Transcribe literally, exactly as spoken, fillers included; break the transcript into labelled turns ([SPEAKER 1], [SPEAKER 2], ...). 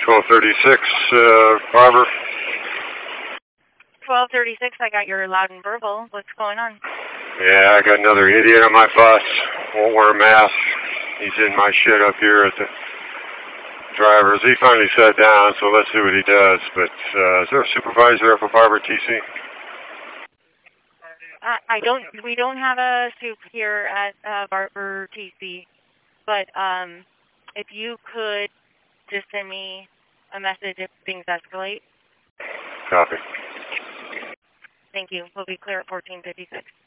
[SPEAKER 1] twelve thirty-six, uh, Barber.
[SPEAKER 2] twelve thirty-six, I got your loud and verbal. What's going on?
[SPEAKER 1] Yeah, I got another idiot on my bus. Won't wear a mask. He's in my shit up here at the drivers. He finally sat down, so let's see what he does. But uh, is there a supervisor up at Barber T C?
[SPEAKER 2] Uh, I don't. We don't have a soup here at uh, Barber T C. But um, if you could just send me a message if things escalate.
[SPEAKER 1] Copy.
[SPEAKER 2] Thank you. We'll be clear at fourteen fifty-six.